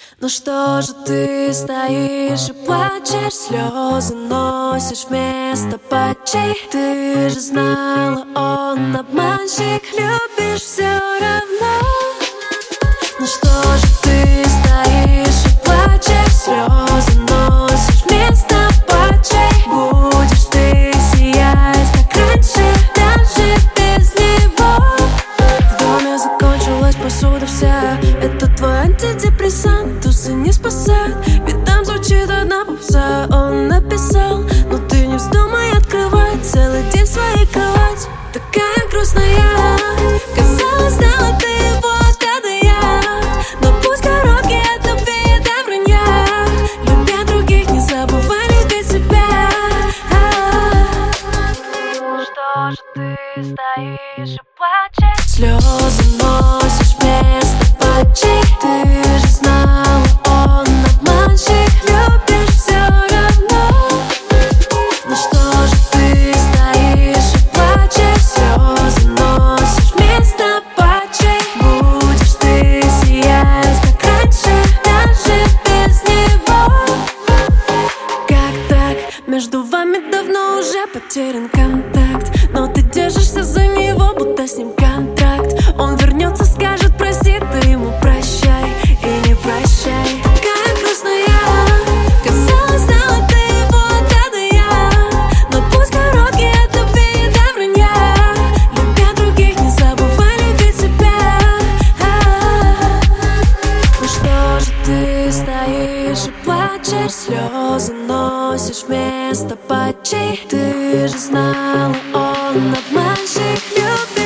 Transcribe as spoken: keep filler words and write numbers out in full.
Ну что же ты стоишь и плачешь, слезы носишь вместо патчей? Ты же знала, он обманщик, любишь все равно. Ну что же ты стоишь и плачешь, слезы носишь вместо патчей? Будешь ты сиять, как раньше, даже без него. В доме закончилась посуда вся, это твой антидепрессант, тусы не спасают, ведь там звучит одна попса. Он написал, но ты не вздумай открывать целый день в своей кровати. Такая грустная, казалось, знала ты его, да я. Но пусть короткий от любви и до вранья. Любя других, не забывай любить себя. Что же ты стоишь и плачешь? Слезы носишь вместо патчей. Ты же знала, он обманщик, любишь все равно. Ну что же ты стоишь и плачешь? Слезы носишь вместо патчей. Будешь ты сиять, как раньше, даже без него. Как так? Между вами давно уже потерян контакт, но ты держишься за него, будто с ним контракт. Он вернется, скажет прости, ты ему прощай и не прощай. Такая грустная, казалось, знала ты его, да я. Но пусть короткий от любви и до вранья. Любя других, не забывай любить себя. Ну что же ты стоишь и плачешь? Слезы носишь вместо патчей. Ты же знала, он обманщик, любит